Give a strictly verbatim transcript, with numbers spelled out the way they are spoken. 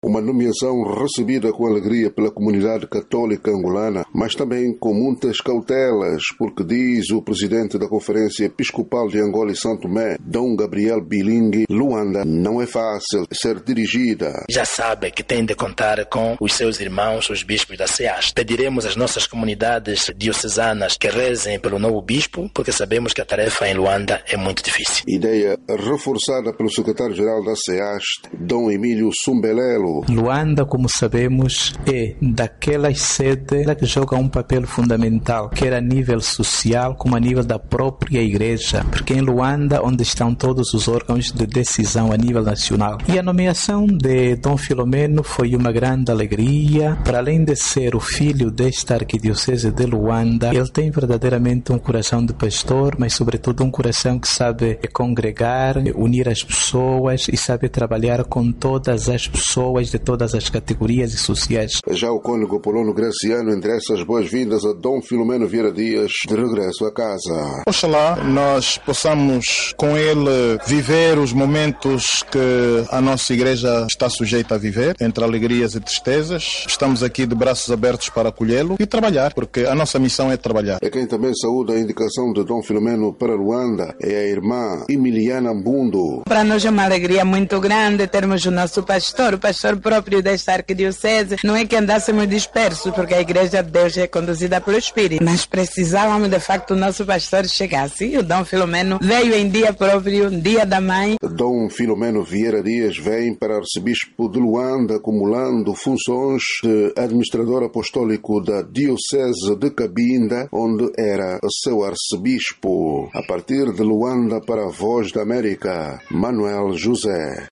Uma nomeação recebida com alegria pela comunidade católica angolana, mas também com muitas cautelas, porque diz o presidente da Conferência Episcopal de Angola e São Tomé, Dom Gabriel Bilingue, Luanda não é fácil ser dirigida. Já sabe que tem de contar com os seus irmãos, os bispos da C E A S. Pediremos às nossas comunidades diocesanas que rezem pelo novo bispo, porque sabemos que a tarefa em Luanda é muito difícil. Ideia reforçada pelo secretário-geral da C E A S, Dom Emílio Sumbelelo. Luanda, como sabemos, é daquelas sedes que jogam um papel fundamental, quer a nível social como a nível da própria igreja, porque em Luanda onde estão todos os órgãos de decisão a nível nacional. E a nomeação de Dom Filomeno foi uma grande alegria. Para além de ser o filho desta arquidiocese de Luanda, ele tem verdadeiramente um coração de pastor, mas sobretudo um coração que sabe congregar, unir as pessoas e sabe trabalhar com todas as pessoas de todas as categorias e sociais. Já o cônego Polono Graciano endereça as boas-vindas a Dom Filomeno Vieira Dias de regresso a casa. Oxalá nós possamos com ele viver os momentos que a nossa igreja está sujeita a viver, entre alegrias e tristezas. Estamos aqui de braços abertos para acolhê-lo e trabalhar, porque a nossa missão é trabalhar. É quem também saúda a indicação de Dom Filomeno para Luanda é a irmã Emiliana Mbundo. Para nós é uma alegria muito grande termos o nosso pastor, o pastor próprio desta arquidiocese. Não é que andássemos dispersos, porque a igreja de Deus é conduzida pelo Espírito, mas precisávamos de facto o nosso pastor chegasse. E o Dom Filomeno veio em dia próprio, dia da mãe. Dom Filomeno Vieira Dias vem para arcebispo de Luanda, acumulando funções de administrador apostólico da diocese de Cabinda, onde era seu arcebispo. A partir de Luanda para a Voz da América, Manuel José.